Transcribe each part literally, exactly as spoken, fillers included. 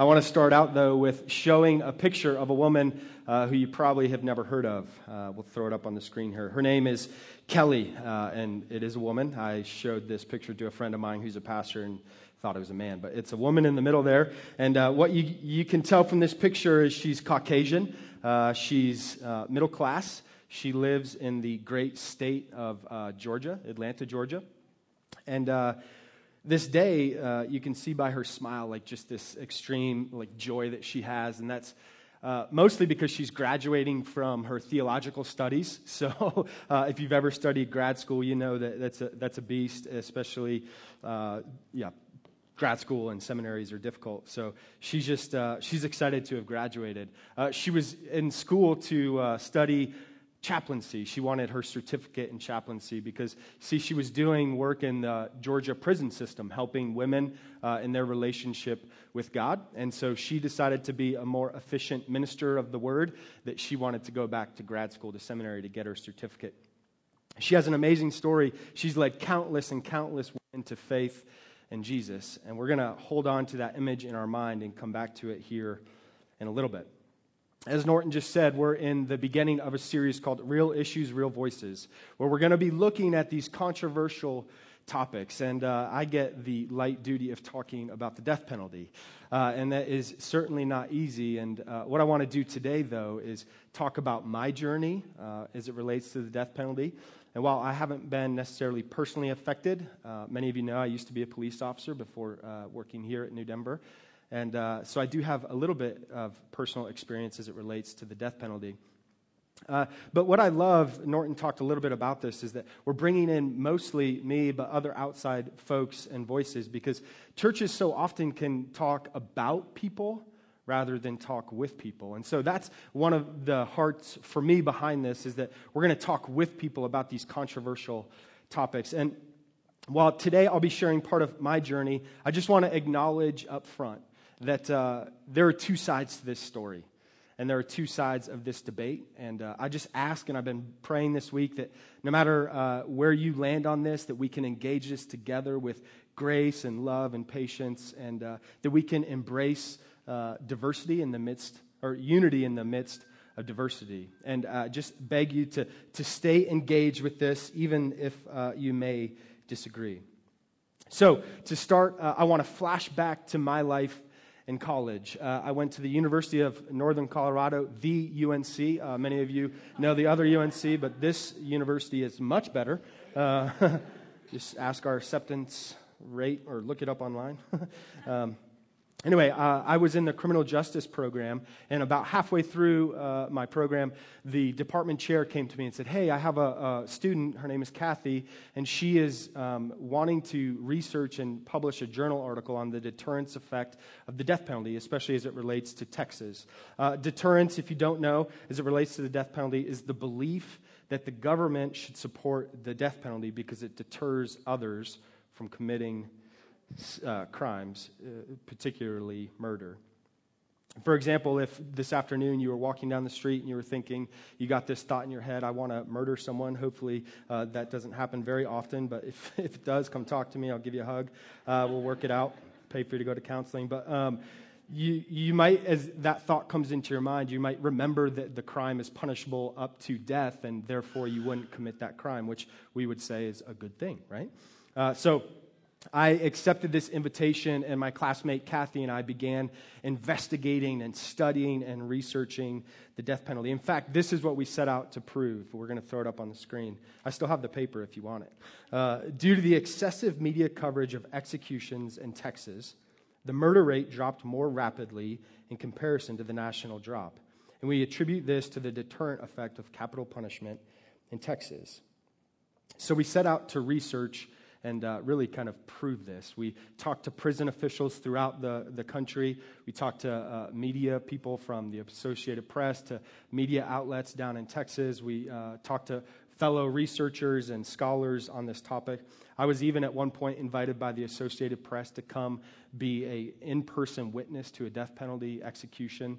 I want to start out, though, with showing a picture of a woman uh, who you probably have never heard of. Uh, we'll throw it up on the screen here. Her name is Kelly, uh, and it is a woman. I showed this picture to a friend of mine who's a pastor and thought it was a man, but it's a woman in the middle there. And uh, what you, you can tell from this picture is she's Caucasian. Uh, she's uh, middle class. She lives in the great state of uh, Georgia, Atlanta, Georgia. And uh, this day, uh, you can see by her smile, like just this extreme like joy that she has, and that's uh, mostly because she's graduating from her theological studies. So, uh, if you've ever studied grad school, you know that that's a that's a beast, especially uh, yeah. Grad school and seminaries are difficult, so she's just uh, she's excited to have graduated. Uh, she was in school to uh, study chaplaincy. She wanted her certificate in chaplaincy because, see, she was doing work in the Georgia prison system, helping women uh, in their relationship with God, and so she decided to be a more efficient minister of the word, that she wanted to go back to grad school, to seminary, to get her certificate. She has an amazing story. She's led countless and countless women to faith and Jesus. And we're going to hold on to that image in our mind and come back to it here in a little bit. As Norton just said, we're in the beginning of a series called Real Issues, Real Voices, where we're going to be looking at these controversial topics. And uh, I get the light duty of talking about the death penalty. Uh, and that is certainly not easy. And uh, what I want to do today, though, is talk about my journey uh, as it relates to the death penalty. And while I haven't been necessarily personally affected, uh, many of you know I used to be a police officer before uh, working here at New Denver. And uh, so I do have a little bit of personal experience as it relates to the death penalty. Uh, but what I love, Norton talked a little bit about this, is that we're bringing in mostly me, but other outside folks and voices, because churches so often can talk about people rather than talk with people. And so that's one of the hearts for me behind this, is that we're going to talk with people about these controversial topics. And while today I'll be sharing part of my journey, I just want to acknowledge up front that uh, there are two sides to this story. And there are two sides of this debate. And uh, I just ask, and I've been praying this week, that no matter uh, where you land on this, that we can engage this together with grace and love and patience, and uh, that we can embrace Uh, diversity in the midst, or unity in the midst of diversity. And uh, just beg you to, to stay engaged with this, even if uh, you may disagree. So, to start, uh, I want to flash back to my life in college. Uh, I went to the University of Northern Colorado, the U N C. Uh, many of you know the other U N C, but this university is much better. Uh, just ask our acceptance rate, or look it up online. um, Anyway, uh, I was in the criminal justice program, and about halfway through uh, my program, the department chair came to me and said, hey, I have a, a student, her name is Kathy, and she is um, wanting to research and publish a journal article on the deterrence effect of the death penalty, especially as it relates to Texas. Uh, deterrence, if you don't know, as it relates to the death penalty, is the belief that the government should support the death penalty because it deters others from committing Uh, crimes, uh, particularly murder. For example, if this afternoon you were walking down the street and you were thinking, you got this thought in your head, I want to murder someone. Hopefully uh, that doesn't happen very often, but if, if it does, come talk to me. I'll give you a hug. Uh, we'll work it out. Pay for you to go to counseling. But um, you, you might, as that thought comes into your mind, you might remember that the crime is punishable up to death, and therefore you wouldn't commit that crime, which we would say is a good thing, right? Uh, so I accepted this invitation, and my classmate Kathy and I began investigating and studying and researching the death penalty. In fact, this is what we set out to prove. We're going to throw it up on the screen. I still have the paper if you want it. Uh, due to the excessive media coverage of executions in Texas, the murder rate dropped more rapidly in comparison to the national drop. And we attribute this to the deterrent effect of capital punishment in Texas. So we set out to research and uh, really kind of prove this. We talked to prison officials throughout the, the country. We talked to uh, media people from the Associated Press, to media outlets down in Texas. We uh, talked to fellow researchers and scholars on this topic. I was even at one point invited by the Associated Press to come be a in-person witness to a death penalty execution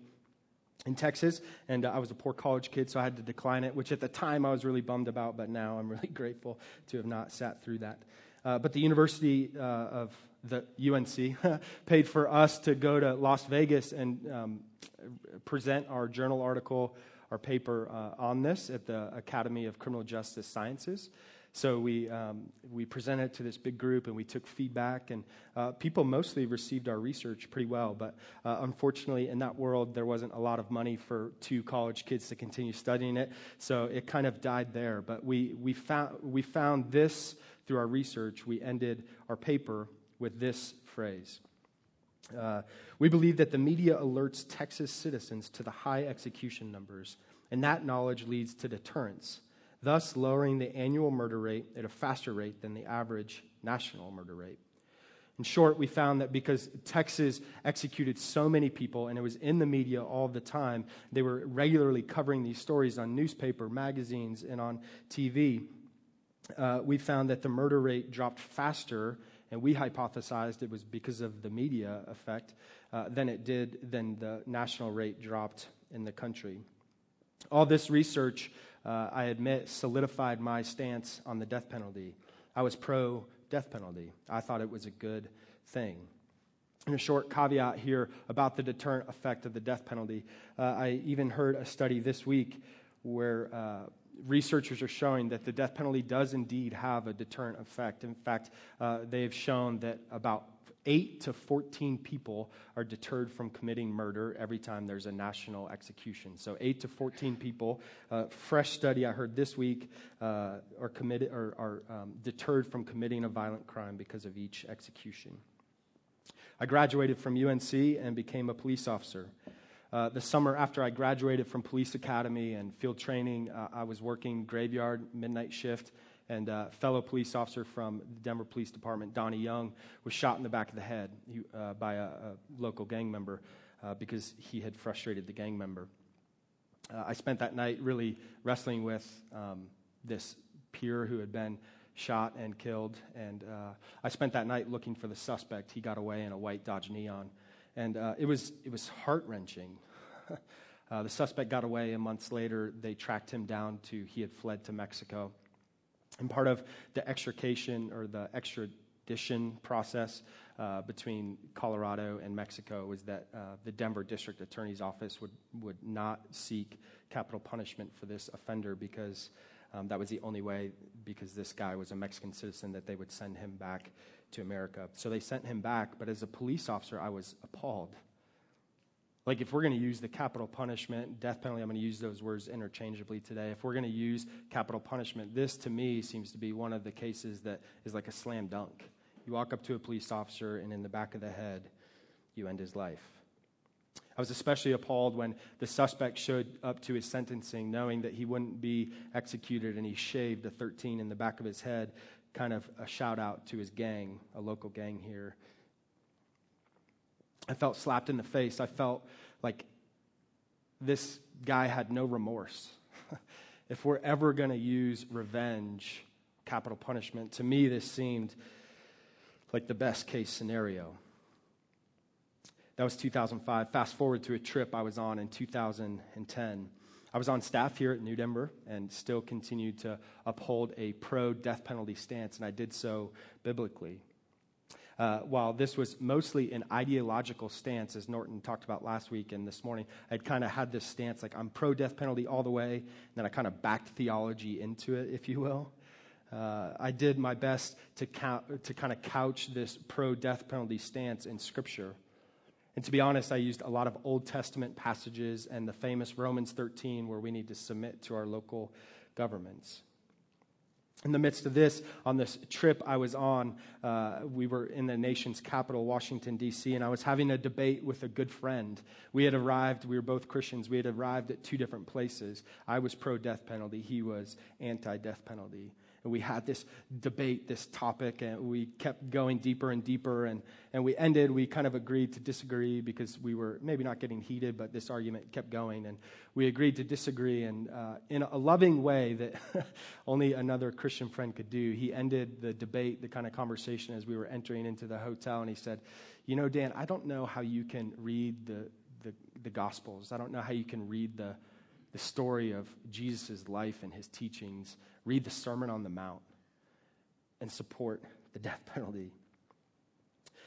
in Texas, and uh, I was a poor college kid, so I had to decline it, which at the time I was really bummed about, but now I'm really grateful to have not sat through that. Uh, but the University uh, of the U N C paid for us to go to Las Vegas and um, present our journal article, our paper uh, on this at the Academy of Criminal Justice Sciences. So we um, we presented it to this big group, and we took feedback, and uh, people mostly received our research pretty well. But uh, unfortunately, in that world, there wasn't a lot of money for two college kids to continue studying it, so it kind of died there. But we we found we found this through our research. We ended our paper with this phrase. Uh, we believe that the media alerts Texas citizens to the high execution numbers, and that knowledge leads to deterrence, thus lowering the annual murder rate at a faster rate than the average national murder rate. In short, we found that because Texas executed so many people and it was in the media all the time, they were regularly covering these stories on newspaper, magazines, and on T V, uh, we found that the murder rate dropped faster, and we hypothesized it was because of the media effect, uh, than it did, than the national rate dropped in the country. All this research, uh, I admit, solidified my stance on the death penalty. I was pro-death penalty. I thought it was a good thing. And a short caveat here about the deterrent effect of the death penalty. Uh, I even heard a study this week where uh, researchers are showing that the death penalty does indeed have a deterrent effect. In fact, uh, they've shown that about eight to fourteen people are deterred from committing murder every time there's a national execution. So eight to fourteen people, uh, fresh study I heard this week, uh, are committed or are um, deterred from committing a violent crime because of each execution. I graduated from U N C and became a police officer. Uh, the summer after I graduated from police academy and field training, uh, I was working graveyard, midnight shift, and a uh, fellow police officer from the Denver Police Department, Donnie Young, was shot in the back of the head uh, by a, a local gang member uh, because he had frustrated the gang member. Uh, I spent that night really wrestling with um, this peer who had been shot and killed, and uh, I spent that night looking for the suspect. He got away in a white Dodge Neon, and uh, it was it was heart-wrenching. uh, the suspect got away, and months later they tracked him down to, he had fled to Mexico. And part of the extrication or the extradition process uh, between Colorado and Mexico was that uh, the Denver District Attorney's Office would, would not seek capital punishment for this offender because um, that was the only way, because this guy was a Mexican citizen, that they would send him back to America. So they sent him back, but as a police officer, I was appalled. Like, if we're going to use the capital punishment, death penalty, I'm going to use those words interchangeably today. If we're going to use capital punishment, this to me seems to be one of the cases that is like a slam dunk. You walk up to a police officer, and in the back of the head, you end his life. I was especially appalled when the suspect showed up to his sentencing knowing that he wouldn't be executed, and he shaved a thirteen in the back of his head, kind of a shout out to his gang, a local gang here. I felt slapped in the face. I felt like this guy had no remorse. If we're ever going to use revenge, capital punishment, to me this seemed like the best case scenario. That was two thousand five. Fast forward to a trip I was on in two thousand ten. I was on staff here at New Denver and still continued to uphold a pro-death penalty stance, and I did so biblically. Uh, while this was mostly an ideological stance, as Norton talked about last week and this morning, I'd kind of had this stance like I'm pro-death penalty all the way, and then I kind of backed theology into it, if you will. Uh, I did my best to count, to kind of couch this pro-death penalty stance in Scripture. And to be honest, I used a lot of Old Testament passages and the famous Romans thirteen, where we need to submit to our local governments. In the midst of this, on this trip I was on, uh, we were in the nation's capital, Washington, D C, and I was having a debate with a good friend. We had arrived, we were both Christians, we had arrived at two different places. I was pro-death penalty, he was anti-death penalty. And we had this debate, this topic, and we kept going deeper and deeper, and, and we ended, we kind of agreed to disagree because we were maybe not getting heated, but this argument kept going, and we agreed to disagree, and uh, in a loving way that only another Christian friend could do, he ended the debate, the kind of conversation as we were entering into the hotel, and he said, you know, Dan, I don't know how you can read the, the, the Gospels. I don't know how you can read the the story of Jesus' life and his teachings, read the Sermon on the Mount, and support the death penalty.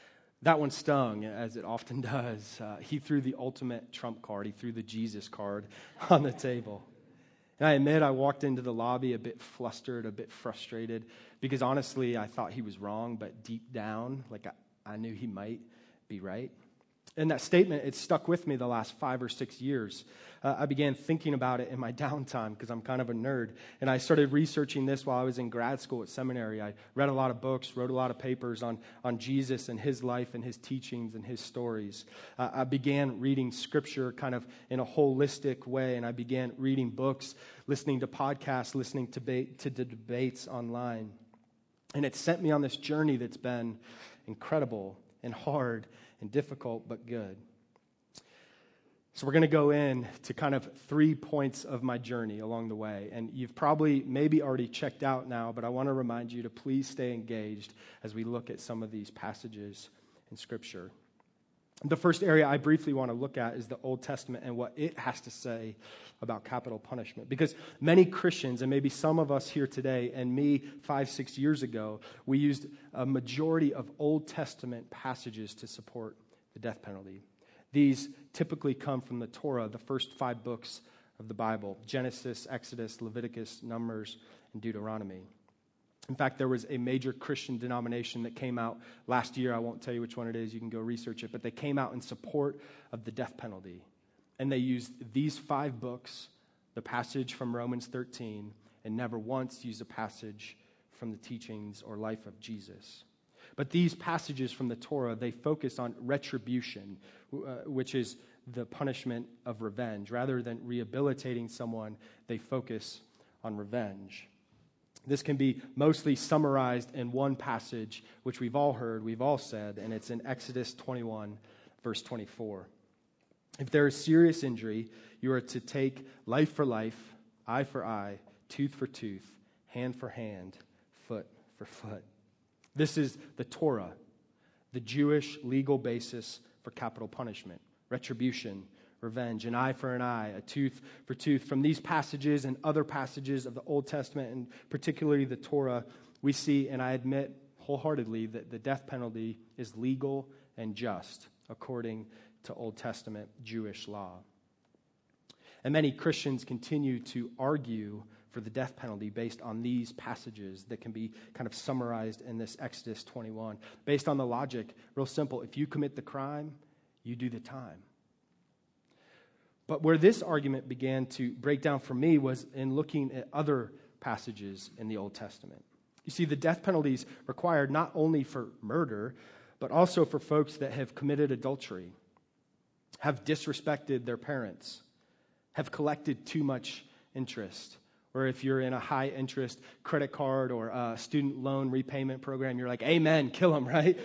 That one stung, as it often does. Uh, he threw the ultimate trump card. He threw the Jesus card on the table. And I admit I walked into the lobby a bit flustered, a bit frustrated, because honestly, I thought he was wrong, but deep down, like I, I knew he might be right. And that statement, it stuck with me the last five or six years. Uh, I began thinking about it in my downtime because I'm kind of a nerd. And I started researching this while I was in grad school at seminary. I read a lot of books, wrote a lot of papers on, on Jesus and his life and his teachings and his stories. Uh, I began reading scripture kind of in a holistic way. And I began reading books, listening to podcasts, listening to, ba- to the debates online. And it sent me on this journey that's been incredible and hard and difficult, but good. So we're going to go in to kind of three points of my journey along the way. And you've probably maybe already checked out now, but I want to remind you to please stay engaged as we look at some of these passages in Scripture. The first area I briefly want to look at is the Old Testament and what it has to say about capital punishment. Because many Christians, and maybe some of us here today, and me five, six years ago, we used a majority of Old Testament passages to support the death penalty. These typically come from the Torah, the first five books of the Bible: Genesis, Exodus, Leviticus, Numbers, and Deuteronomy. In fact, there was a major Christian denomination that came out last year. I won't tell you which one it is. You can go research it. But they came out in support of the death penalty. And they used these five books, the passage from Romans thirteen, and never once used a passage from the teachings or life of Jesus. But these passages from the Torah, they focus on retribution, uh, which is the punishment of revenge. Rather than rehabilitating someone, they focus on revenge. This can be mostly summarized in one passage, which we've all heard, we've all said, and it's in Exodus twenty-one, verse twenty-four. If there is serious injury, you are to take life for life, eye for eye, tooth for tooth, hand for hand, foot for foot. This is the Torah, the Jewish legal basis for capital punishment, retribution, revenge, an eye for an eye, a tooth for tooth. From these passages and other passages of the Old Testament, and particularly the Torah, we see, and I admit wholeheartedly, that the death penalty is legal and just according to Old Testament Jewish law. And many Christians continue to argue for the death penalty based on these passages that can be kind of summarized in this Exodus twenty-one. Based on the logic, real simple: if you commit the crime, you do the time. But where this argument began to break down for me was in looking at other passages in the Old Testament. You see, the death penalty is required not only for murder, but also for folks that have committed adultery, have disrespected their parents, have collected too much interest, or if you're in a high-interest credit card or a student loan repayment program, you're like, amen, kill them, right?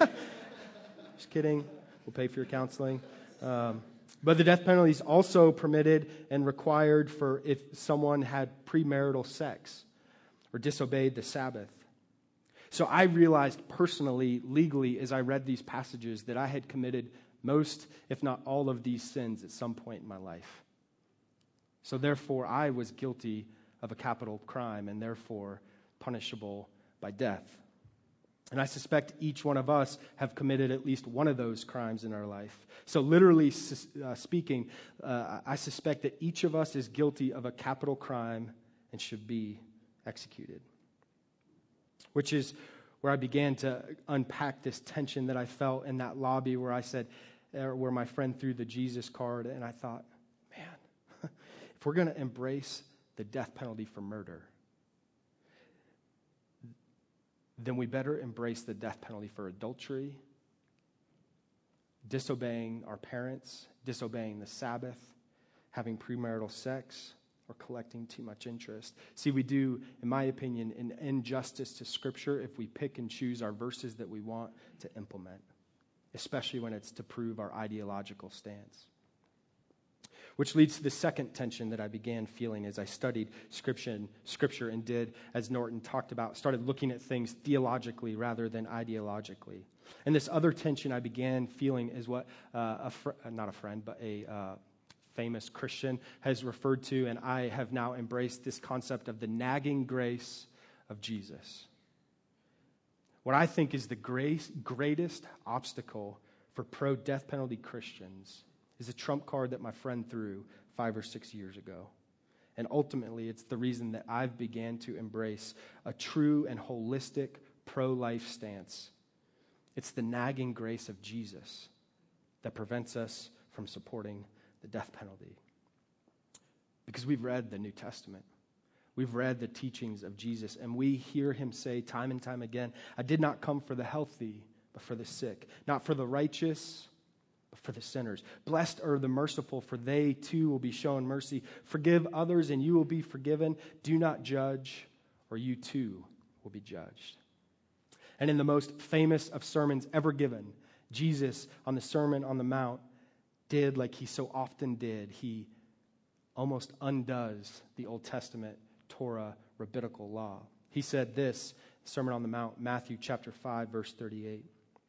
Just kidding. We'll pay for your counseling. Um, But the death penalty is also permitted and required for if someone had premarital sex or disobeyed the Sabbath. So I realized personally, legally, as I read these passages, that I had committed most, if not all, of these sins at some point in my life. So therefore, I was guilty of a capital crime and therefore punishable by death. And I suspect each one of us have committed at least one of those crimes in our life. So literally uh, speaking, uh, I suspect that each of us is guilty of a capital crime and should be executed. Which is where I began to unpack this tension that I felt in that lobby where I said, uh, where my friend threw the Jesus card, and I thought, man, if we're going to embrace the death penalty for murder, then we better embrace the death penalty for adultery, disobeying our parents, disobeying the Sabbath, having premarital sex, or collecting too much interest. See, we do, in my opinion, an injustice to Scripture if we pick and choose our verses that we want to implement, especially when it's to prove our ideological stance. Which leads to the second tension that I began feeling as I studied scripture and, scripture and did, as Norton talked about, started looking at things theologically rather than ideologically. And this other tension I began feeling is what uh, a fr- not a friend, but a uh, famous Christian has referred to, and I have now embraced this concept of the nagging grace of Jesus. what I think is the grace, greatest obstacle for pro-death penalty Christians is a trump card that my friend threw five or six years ago. And ultimately, it's the reason that I've began to embrace a true and holistic pro-life stance. It's the nagging grace of Jesus that prevents us from supporting the death penalty. Because we've read the New Testament. We've read the teachings of Jesus, and we hear him say time and time again, I did not come for the healthy, but for the sick. Not for the righteous, but for the sinners. Blessed are the merciful, for they too will be shown mercy. Forgive others, and you will be forgiven. Do not judge, or you too will be judged. And in the most famous of sermons ever given, Jesus, on the Sermon on the Mount, did like he so often did. He almost undoes the Old Testament Torah rabbinical law. He said this, Sermon on the Mount, Matthew chapter five, verse thirty-eight.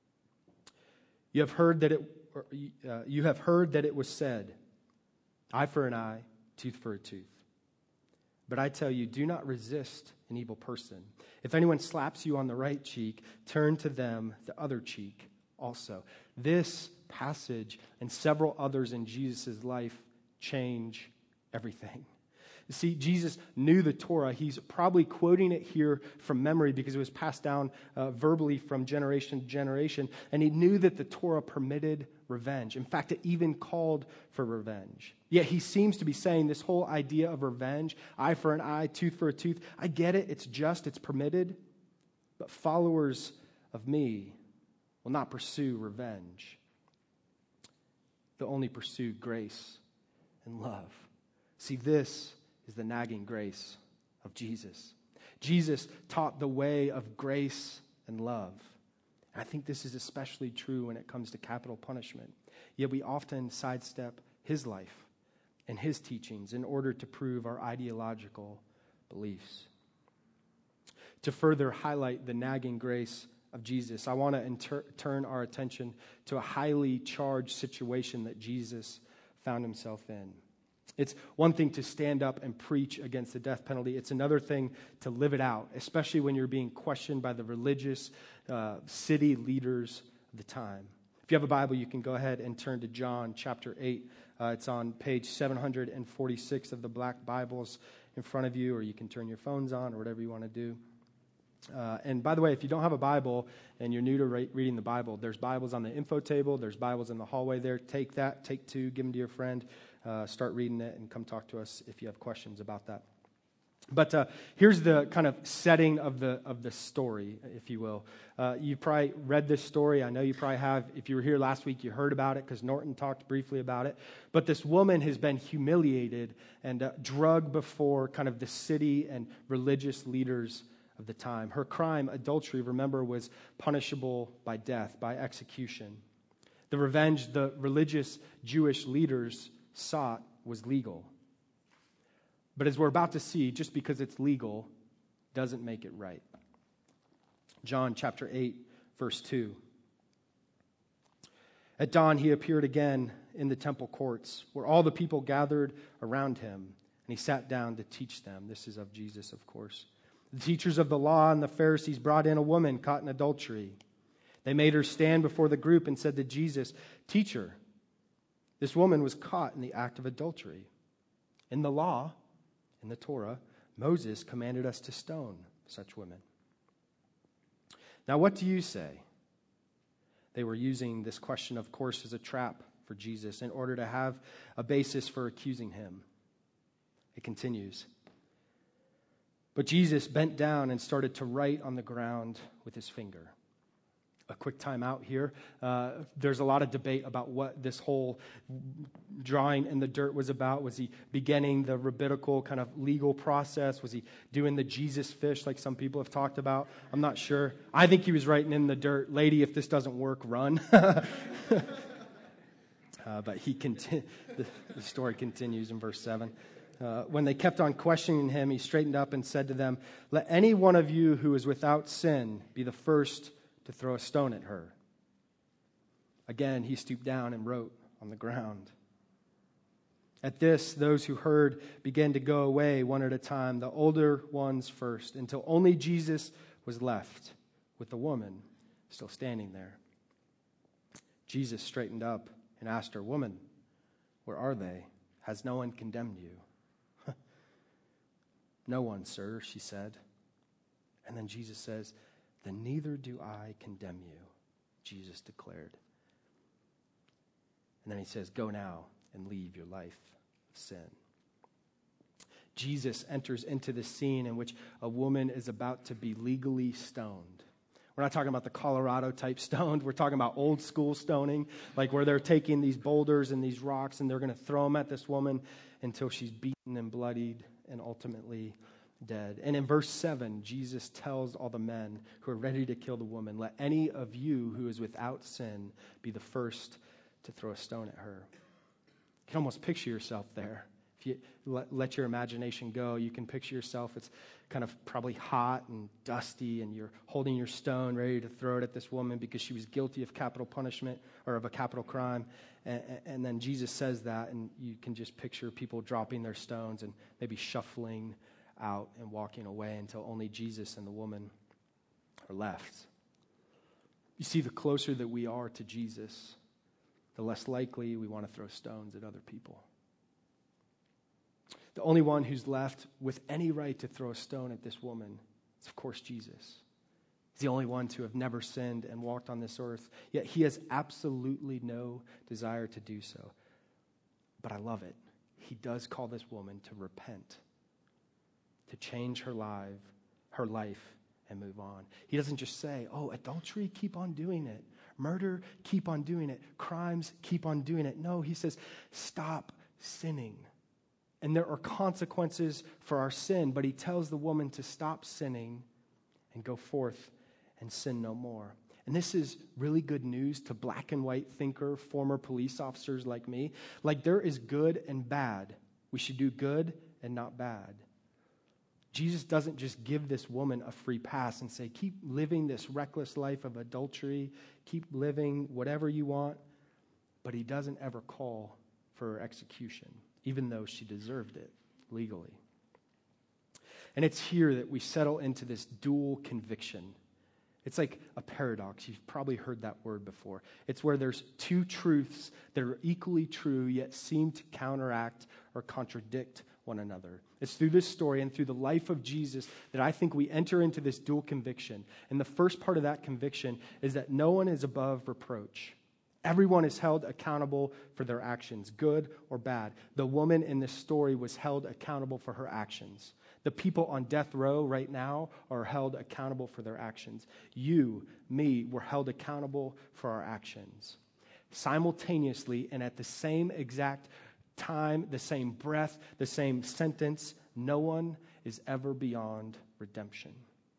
You have heard that it or, uh, you have heard that it was said, eye for an eye, tooth for a tooth. But I tell you, do not resist an evil person. If anyone slaps you on the right cheek, turn to them the other cheek also. This passage and several others in Jesus' life change everything. You see, Jesus knew the Torah. He's probably quoting it here from memory because it was passed down uh, verbally from generation to generation. And he knew that the Torah permitted revenge. In fact, it even called for revenge. Yet he seems to be saying this whole idea of revenge, eye for an eye, tooth for a tooth, I get it, it's just, it's permitted. But followers of me will not pursue revenge. They'll only pursue grace and love. See, this is the nagging grace of Jesus. Jesus taught the way of grace and love. And I think this is especially true when it comes to capital punishment. Yet we often sidestep his life and his teachings in order to prove our ideological beliefs. To further highlight the nagging grace of Jesus, I want to inter- turn our attention to a highly charged situation that Jesus found himself in. It's one thing to stand up and preach against the death penalty. It's another thing to live it out, especially when you're being questioned by the religious uh, city leaders of the time. If you have a Bible, you can go ahead and turn to John chapter eight. Uh, it's on page seven forty-six of the black Bibles in front of you, or you can turn your phones on or whatever you want to do. Uh, and by the way, if you don't have a Bible and you're new to re- reading the Bible, there's Bibles on the info table. There's Bibles in the hallway there. Take that, take two, give them to your friend. Uh, start reading it and come talk to us if you have questions about that. But uh, here's the kind of setting of the of the story, if you will. Uh, you probably read this story. I know you probably have. If you were here last week, you heard about it because Norton talked briefly about it. But this woman has been humiliated and uh, drugged before kind of the city and religious leaders of the time. Her crime, adultery, remember, was punishable by death, by execution. The revenge the religious Jewish leaders sought was legal. But as we're about to see, just because it's legal doesn't make it right. John chapter eight, verse two. At dawn he appeared again in the temple courts, where all the people gathered around him, and he sat down to teach them. This is of Jesus, of course. The teachers of the law and the Pharisees brought in a woman caught in adultery. They made her stand before the group and said to Jesus, "Teacher, this woman was caught in the act of adultery. In the law, in the Torah, Moses commanded us to stone such women. Now what do you say?" They were using this question, of course, as a trap for Jesus in order to have a basis for accusing him. It continues. But Jesus bent down and started to write on the ground with his finger. A quick time out here. Uh, there's a lot of debate about what this whole drawing in the dirt was about. Was he beginning the rabbinical kind of legal process? Was he doing the Jesus fish like some people have talked about? I'm not sure. I think he was writing in the dirt, "Lady, if this doesn't work, run." uh, but he conti- the, the story continues in verse seven. Uh, when they kept on questioning him, he straightened up and said to them, "Let any one of you who is without sin be the first to throw a stone at her." Again, he stooped down and wrote on the ground. At this, those who heard began to go away one at a time, the older ones first, until only Jesus was left with the woman still standing there. Jesus straightened up and asked her, "Woman, where are they? Has no one condemned you?" "No one, sir," she said. And then Jesus says, "Then neither do I condemn you," Jesus declared. And then he says, "Go now and leave your life of sin." Jesus enters into the scene in which a woman is about to be legally stoned. We're not talking about the Colorado type stoned. We're talking about old school stoning, like where they're taking these boulders and these rocks and they're going to throw them at this woman until she's beaten and bloodied and ultimately dead. And in verse seven, Jesus tells all the men who are ready to kill the woman, "Let any of you who is without sin be the first to throw a stone at her." You can almost picture yourself there. If you let, let your imagination go, you can picture yourself. It's kind of probably hot and dusty, and you're holding your stone ready to throw it at this woman because she was guilty of capital punishment or of a capital crime. And, and then Jesus says that, and you can just picture people dropping their stones and maybe shuffling out and walking away until only Jesus and the woman are left. You see, the closer that we are to Jesus, the less likely we want to throw stones at other people. The only one who's left with any right to throw a stone at this woman is, of course, Jesus. He's the only one to have never sinned and walked on this earth, yet he has absolutely no desire to do so. But I love it. He does call this woman to repent, to change her life, her life and move on. He doesn't just say, "Oh, adultery, keep on doing it. Murder, keep on doing it. Crimes, keep on doing it." No, he says, "Stop sinning." And there are consequences for our sin, but he tells the woman to stop sinning and go forth and sin no more. And this is really good news to black and white thinker, former police officers like me. Like, there is good and bad. We should do good and not bad. Jesus doesn't just give this woman a free pass and say, "Keep living this reckless life of adultery, keep living whatever you want," but he doesn't ever call for her execution, even though she deserved it legally. And it's here that we settle into this dual conviction. It's like a paradox. You've probably heard that word before. It's where there's two truths that are equally true, yet seem to counteract or contradict one another. It's through this story and through the life of Jesus that I think we enter into this dual conviction. And the first part of that conviction is that no one is above reproach. Everyone is held accountable for their actions, good or bad. The woman in this story was held accountable for her actions. The people on death row right now are held accountable for their actions. You, me, were held accountable for our actions. Simultaneously and at the same exact time, the same breath, the same sentence, no one is ever beyond redemption.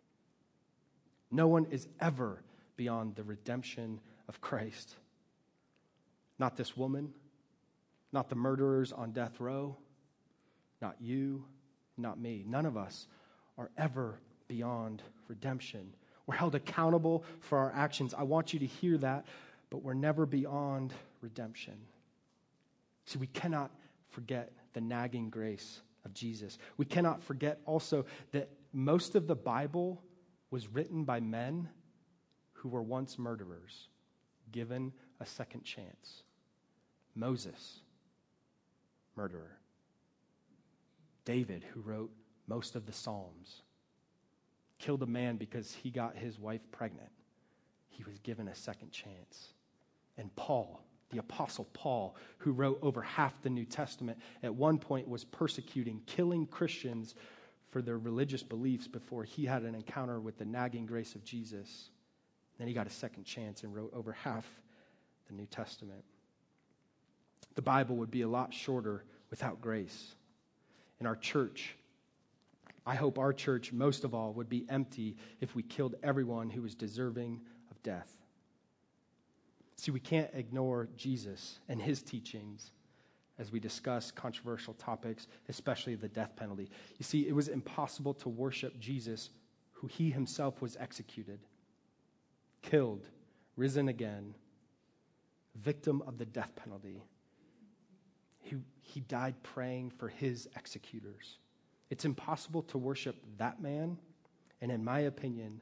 No one is ever beyond the redemption of Christ. Not this woman, not the murderers on death row, not you, not me. None of us are ever beyond redemption. We're held accountable for our actions. I want you to hear that, but we're never beyond redemption. See, we cannot forget the nagging grace of Jesus. We cannot forget also that most of the Bible was written by men who were once murderers, given a second chance. Moses, murderer. David, who wrote most of the Psalms, killed a man because he got his wife pregnant. He was given a second chance. And Paul, the Apostle Paul, who wrote over half the New Testament, at one point was persecuting, killing Christians for their religious beliefs before he had an encounter with the nagging grace of Jesus. Then he got a second chance and wrote over half the New Testament. The Bible would be a lot shorter without grace. In our church, I hope our church, most of all, would be empty if we killed everyone who was deserving of death. See, we can't ignore Jesus and his teachings as we discuss controversial topics, especially the death penalty. You see, it was impossible to worship Jesus, who he himself was executed, killed, risen again, victim of the death penalty. He, he died praying for his executors. It's impossible to worship that man, and in my opinion,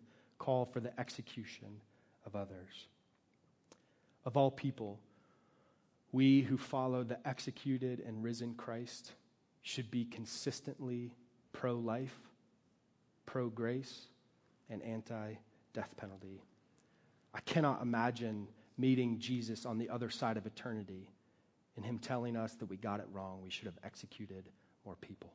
call for the execution of others. Of all people, we who follow the executed and risen Christ should be consistently pro-life, pro-grace, and anti-death penalty. I cannot imagine meeting Jesus on the other side of eternity and him telling us that we got it wrong, we should have executed more people.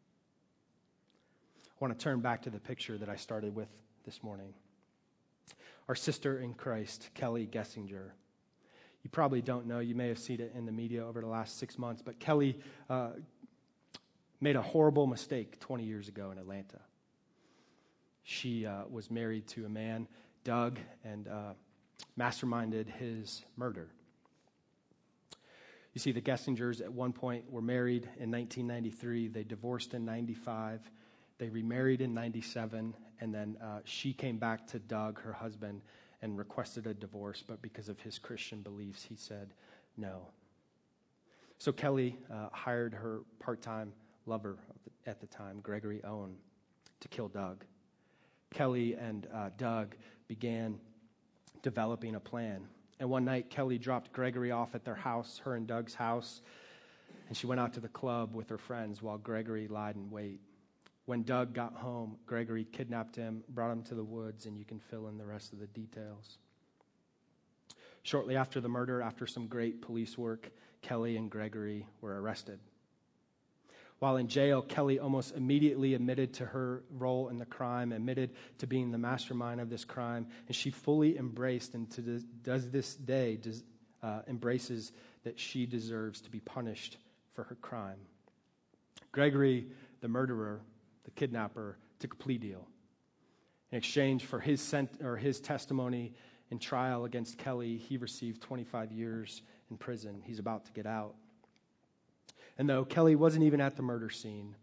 I want to turn back to the picture that I started with this morning. Our sister in Christ, Kelly Gessinger. You probably don't know, you may have seen it in the media over the last six months, but Kelly uh, made a horrible mistake twenty years ago in Atlanta. She uh, was married to a man, Doug, and uh, masterminded his murder. You see, the Gessingers at one point were married in nineteen ninety-three. They divorced in ninety-five. They remarried in ninety-seven. And then uh, she came back to Doug, her husband, and requested a divorce. But because of his Christian beliefs, he said no. So Kelly uh, hired her part-time lover at the time, Gregory Owen, to kill Doug. Kelly and uh, Doug began developing a plan. And one night, Kelly dropped Gregory off at their house, her and Doug's house, and she went out to the club with her friends while Gregory lied in wait. When Doug got home, Gregory kidnapped him, brought him to the woods, and you can fill in the rest of the details. Shortly after the murder, after some great police work, Kelly and Gregory were arrested. While in jail, Kelly almost immediately admitted to her role in the crime, admitted to being the mastermind of this crime, and she fully embraced and to this, does this day does, uh, embraces that she deserves to be punished for her crime. Gregory, the murderer, the kidnapper, took a plea deal. In exchange for his sent, or his testimony in trial against Kelly, he received twenty-five years in prison. He's about to get out. And though Kelly wasn't even at the murder scene,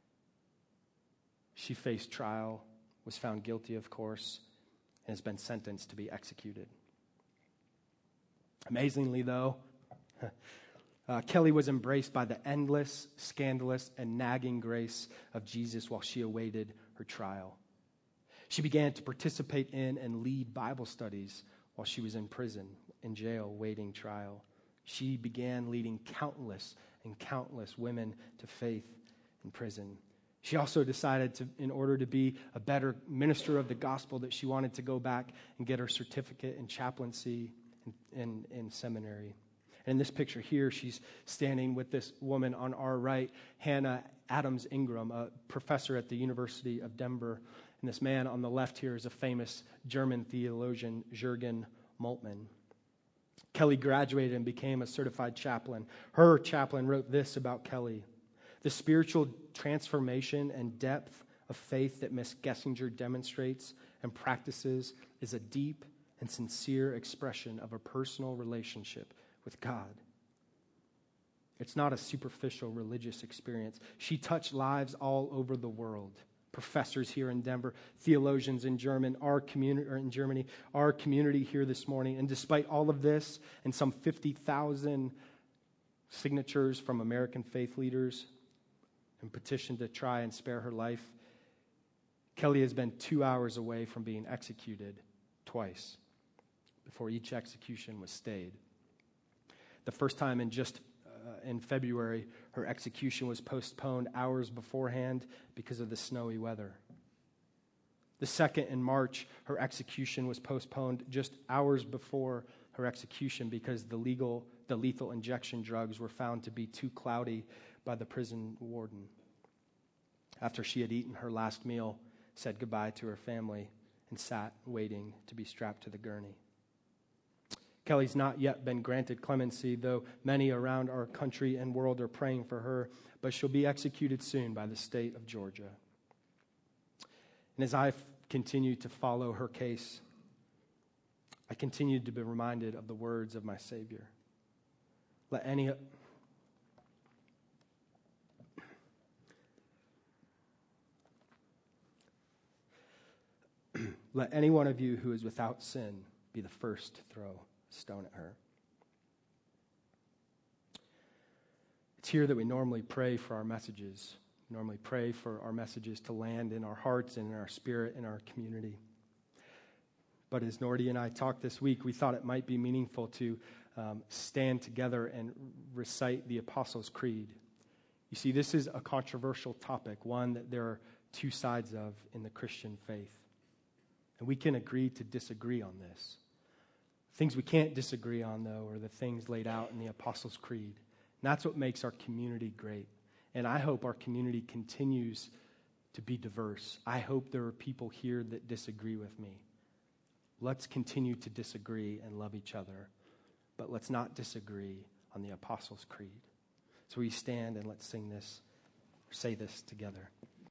she faced trial, was found guilty, of course, and has been sentenced to be executed. Amazingly, though, uh, Kelly was embraced by the endless, scandalous, and nagging grace of Jesus while she awaited her trial. She began to participate in and lead Bible studies while she was in prison, in jail, waiting trial. She began leading countless and countless women to faith in prison. She also decided to, in order to be a better minister of the gospel, that she wanted to go back and get her certificate in chaplaincy in, in, in seminary. And in this picture here, she's standing with this woman on our right, Hannah Adams Ingram, a professor at the University of Denver. And this man on the left here is a famous German theologian, Jürgen Moltmann. Kelly graduated and became a certified chaplain. Her chaplain wrote this about Kelly: the spiritual transformation and depth of faith that Miss Gessinger demonstrates and practices is a deep and sincere expression of a personal relationship with God. It's not a superficial religious experience. She touched lives all over the world. Professors here in Denver, theologians in German, our community or in Germany, our community here this morning. And despite all of this and some fifty thousand signatures from American faith leaders and petition to try and spare her life, Kelly has been two hours away from being executed twice before each execution was stayed. The first time in just uh, in February, her execution was postponed hours beforehand because of the snowy weather. The second in March, her execution was postponed just hours before her execution because the legal, the lethal injection drugs were found to be too cloudy by the prison warden. After she had eaten her last meal, said goodbye to her family, and sat waiting to be strapped to the gurney. Kelly's not yet been granted clemency, though many around our country and world are praying for her, but she'll be executed soon by the state of Georgia. And as I've continued to follow her case, I continued to be reminded of the words of my Savior. Let any... Let any one of you who is without sin be the first to throw a stone at her. It's here that we normally pray for our messages. Normally pray for our messages to land in our hearts and in our spirit, in our community. But as Nordy and I talked this week, we thought it might be meaningful to um, stand together and recite the Apostles' Creed. You see, this is a controversial topic, one that there are two sides of in the Christian faith. And we can agree to disagree on this. Things we can't disagree on, though, are the things laid out in the Apostles' Creed. And that's what makes our community great. And I hope our community continues to be diverse. I hope there are people here that disagree with me. Let's continue to disagree and love each other. But let's not disagree on the Apostles' Creed. So we stand and let's sing this, or say this together.